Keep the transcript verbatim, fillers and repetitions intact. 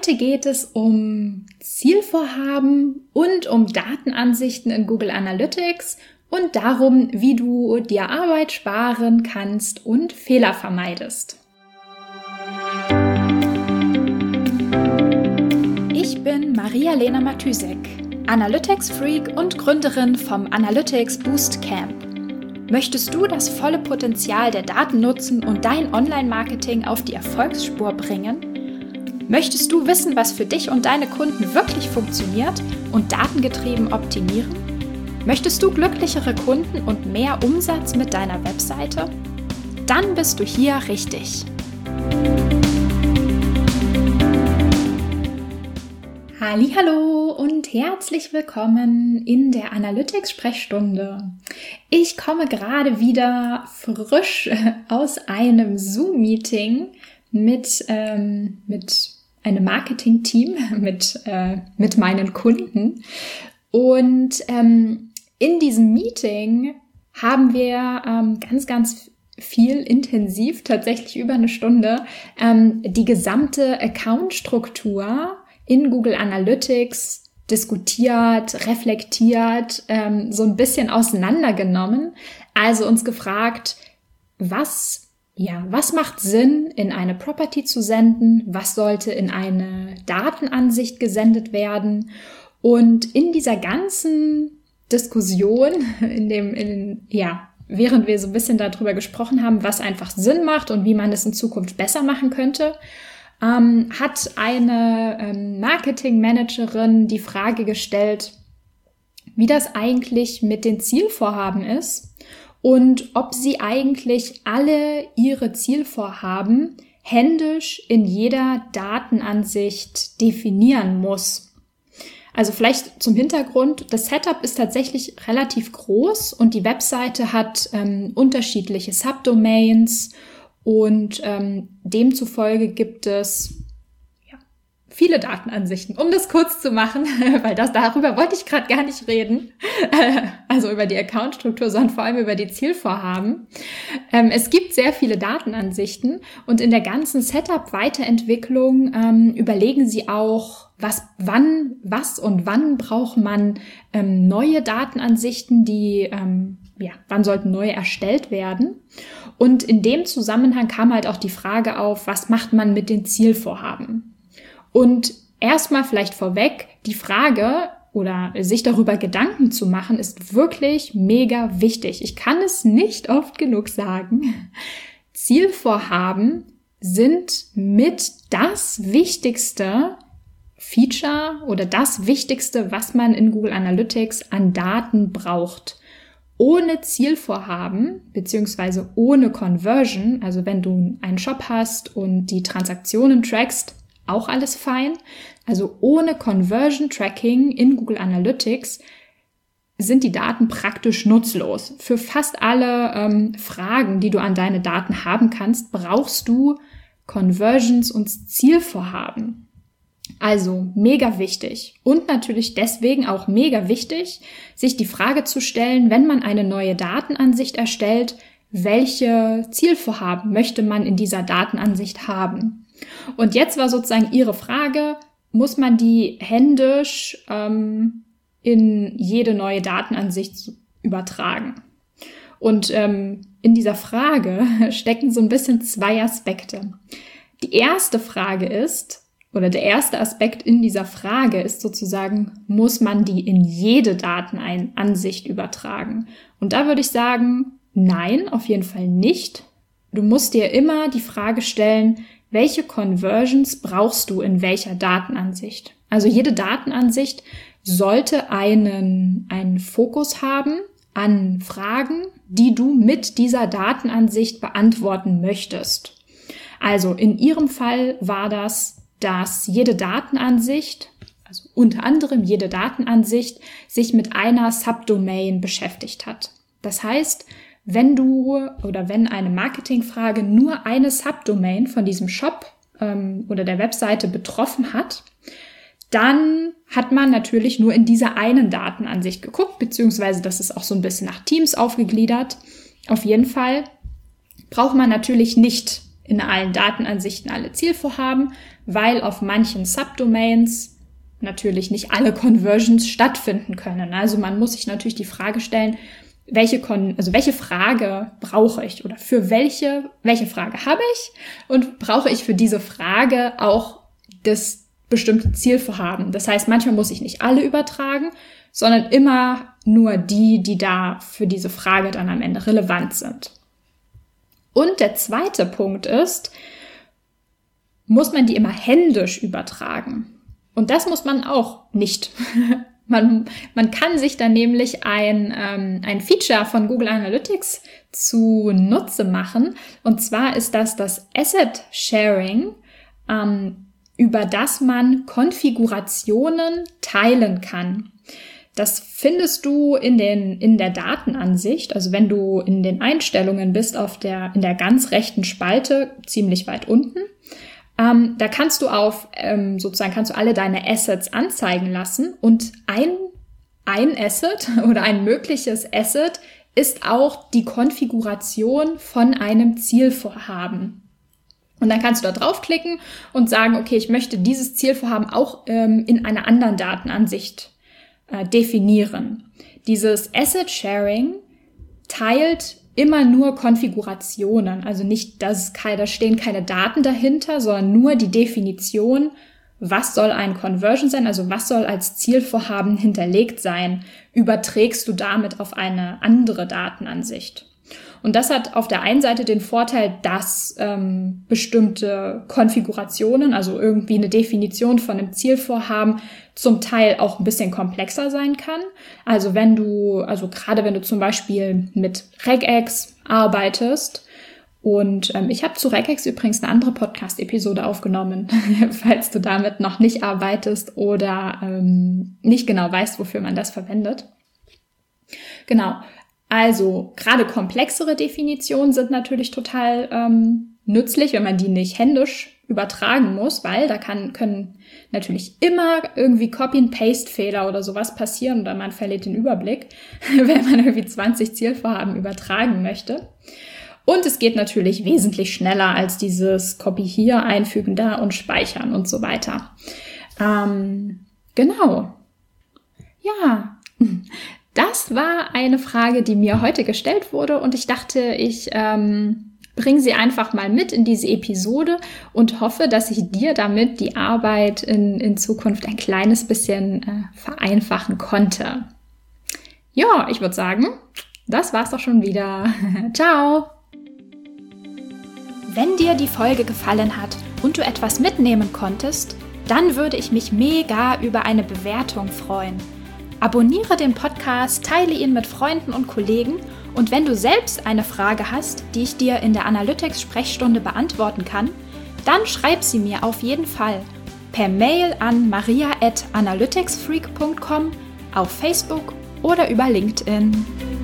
Heute geht es um Zielvorhaben und um Datenansichten in Google Analytics und darum, wie du dir Arbeit sparen kannst und Fehler vermeidest. Ich bin Maria-Lena Matysek, Analytics-Freak und Gründerin vom Analytics Boost Camp. Möchtest du das volle Potenzial der Daten nutzen und dein Online-Marketing auf die Erfolgsspur bringen? Möchtest du wissen, was für dich und deine Kunden wirklich funktioniert und datengetrieben optimieren? Möchtest du glücklichere Kunden und mehr Umsatz mit deiner Webseite? Dann bist du hier richtig. Hallihallo und herzlich willkommen in der Analytics-Sprechstunde. Ich komme gerade wieder frisch aus einem Zoom-Meeting mit, ähm, mit einem Marketing-Team, mit, äh, mit meinen Kunden. Und ähm, in diesem Meeting haben wir ähm, ganz, ganz viel intensiv, tatsächlich über eine Stunde, ähm, die gesamte Account-Struktur in Google Analytics diskutiert, reflektiert, ähm, so ein bisschen auseinandergenommen. Also uns gefragt, was Ja, was macht Sinn, in eine Property zu senden? Was sollte in eine Datenansicht gesendet werden? Und in dieser ganzen Diskussion, in dem, in, ja, während wir so ein bisschen darüber gesprochen haben, was einfach Sinn macht und wie man es in Zukunft besser machen könnte, ähm, hat eine ähm, Marketingmanagerin die Frage gestellt, wie das eigentlich mit den Zielvorhaben ist. Und ob sie eigentlich alle ihre Zielvorhaben händisch in jeder Datenansicht definieren muss. Also vielleicht zum Hintergrund, das Setup ist tatsächlich relativ groß und die Webseite hat ähm, unterschiedliche Subdomains und ähm, demzufolge gibt es viele Datenansichten, um das kurz zu machen, weil das darüber wollte ich gerade gar nicht reden, also über die Accountstruktur, sondern vor allem über die Zielvorhaben. Ähm, es gibt sehr viele Datenansichten und in der ganzen Setup-Weiterentwicklung ähm, überlegen Sie auch, was, wann, was und wann braucht man ähm, neue Datenansichten, die, ähm, ja, wann sollten neue erstellt werden? Und in dem Zusammenhang kam halt auch die Frage auf, was macht man mit den Zielvorhaben? Und erstmal vielleicht vorweg, die Frage oder sich darüber Gedanken zu machen, ist wirklich mega wichtig. Ich kann es nicht oft genug sagen. Zielvorhaben sind mit das wichtigste Feature oder das Wichtigste, was man in Google Analytics an Daten braucht. Ohne Zielvorhaben beziehungsweise ohne Conversion, also wenn du einen Shop hast und die Transaktionen trackst, auch alles fein. Also ohne Conversion Tracking in Google Analytics sind die Daten praktisch nutzlos. Für fast alle ähm, Fragen, die du an deine Daten haben kannst, brauchst du Conversions und Zielvorhaben. Also mega wichtig. Und natürlich deswegen auch mega wichtig, sich die Frage zu stellen, wenn man eine neue Datenansicht erstellt, welche Zielvorhaben möchte man in dieser Datenansicht haben? Und jetzt war sozusagen Ihre Frage, muss man die händisch ähm, in jede neue Datenansicht übertragen? Und ähm, in dieser Frage stecken so ein bisschen zwei Aspekte. Die erste Frage ist, oder der erste Aspekt in dieser Frage ist sozusagen, muss man die in jede Datenansicht übertragen? Und da würde ich sagen, nein, auf jeden Fall nicht. Du musst dir immer die Frage stellen, welche Conversions brauchst du in welcher Datenansicht? Also jede Datenansicht sollte einen, einen Fokus haben an Fragen, die du mit dieser Datenansicht beantworten möchtest. Also in Ihrem Fall war das, dass jede Datenansicht, also unter anderem jede Datenansicht, sich mit einer Subdomain beschäftigt hat. Das heißt, wenn du oder wenn eine Marketingfrage nur eine Subdomain von diesem Shop ähm, oder der Webseite betroffen hat, dann hat man natürlich nur in dieser einen Datenansicht geguckt, beziehungsweise das ist auch so ein bisschen nach Teams aufgegliedert. Auf jeden Fall braucht man natürlich nicht in allen Datenansichten alle Zielvorhaben, weil auf manchen Subdomains natürlich nicht alle Conversions stattfinden können. Also man muss sich natürlich die Frage stellen, welche Kon- also welche Frage brauche ich oder für welche, welche Frage habe ich und brauche ich für diese Frage auch das bestimmte Zielvorhaben. Das heißt, manchmal muss ich nicht alle übertragen, sondern immer nur die, die da für diese Frage dann am Ende relevant sind. Und der zweite Punkt ist, muss man die immer händisch übertragen? Und das muss man auch nicht. Man, man kann sich dann nämlich ein, ähm, ein Feature von Google Analytics zunutze machen. Und zwar ist das das Asset Sharing, ähm, über das man Konfigurationen teilen kann. Das findest du in den, in der Datenansicht. Also wenn du in den Einstellungen bist, auf der, in der ganz rechten Spalte, ziemlich weit unten. Ähm, da kannst du auf, ähm, sozusagen kannst du alle deine Assets anzeigen lassen und ein, ein Asset oder ein mögliches Asset ist auch die Konfiguration von einem Zielvorhaben. Und dann kannst du da draufklicken und sagen, okay, ich möchte dieses Zielvorhaben auch ähm, in einer anderen Datenansicht äh, definieren. Dieses Asset Sharing teilt immer nur Konfigurationen, also nicht, dass da stehen keine Daten dahinter, sondern nur die Definition, was soll ein Conversion sein, also was soll als Zielvorhaben hinterlegt sein, überträgst du damit auf eine andere Datenansicht. Und das hat auf der einen Seite den Vorteil, dass ähm, bestimmte Konfigurationen, also irgendwie eine Definition von einem Zielvorhaben, zum Teil auch ein bisschen komplexer sein kann. Also wenn du, also gerade wenn du zum Beispiel mit Regex arbeitest, und ähm, ich habe zu Regex übrigens eine andere Podcast-Episode aufgenommen, falls du damit noch nicht arbeitest oder ähm, nicht genau weißt, wofür man das verwendet. Genau. Also gerade komplexere Definitionen sind natürlich total ähm, nützlich, wenn man die nicht händisch übertragen muss, weil da kann, können natürlich immer irgendwie Copy-and-Paste-Fehler oder sowas passieren oder man verliert den Überblick, wenn man irgendwie zwanzig Zielvorhaben übertragen möchte. Und es geht natürlich wesentlich schneller als dieses Copy hier, einfügen da und speichern und so weiter. Ähm, genau. Ja, das war eine Frage, die mir heute gestellt wurde und ich dachte, ich ähm, bringe sie einfach mal mit in diese Episode und hoffe, dass ich dir damit die Arbeit in, in Zukunft ein kleines bisschen äh, vereinfachen konnte. Ja, ich würde sagen, das war's doch schon wieder. Ciao! Wenn dir die Folge gefallen hat und du etwas mitnehmen konntest, dann würde ich mich mega über eine Bewertung freuen. Abonniere den Podcast, teile ihn mit Freunden und Kollegen und wenn du selbst eine Frage hast, die ich dir in der Analytics-Sprechstunde beantworten kann, dann schreib sie mir auf jeden Fall per Mail an maria at analyticsfreak punkt com, auf Facebook oder über LinkedIn.